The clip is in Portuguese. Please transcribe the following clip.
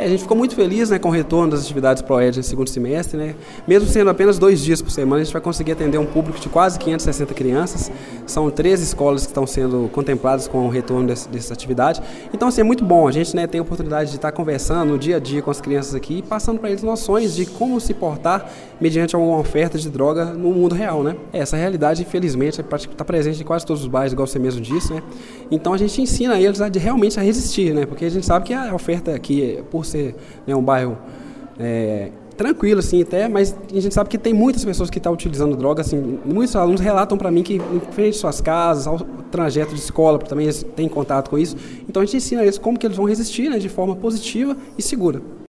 A gente ficou muito feliz, né, com o retorno das atividades ProEd no segundo semestre, né? Mesmo sendo apenas 2 dias por semana, a gente vai conseguir atender um público de quase 560 crianças. São 13 escolas que estão sendo contempladas com o retorno dessa atividade. Então, assim, é muito bom. A gente, né, tem a oportunidade de estar conversando no dia a dia com as crianças aqui e passando para eles noções de como se portar mediante alguma oferta de droga no mundo real, né? Essa realidade, infelizmente, está presente em quase todos os bairros, igual você mesmo disse, né? Então, a gente ensina eles realmente a resistir, né? Porque a gente sabe que a oferta aqui, por ser, né, um bairro tranquilo, assim, até, mas a gente sabe que tem muitas pessoas que estão utilizando droga, assim, muitos alunos relatam para mim que, em frente às suas casas, ao trajeto de escola, também eles têm contato com isso, então a gente ensina eles como que eles vão resistir, né, de forma positiva e segura.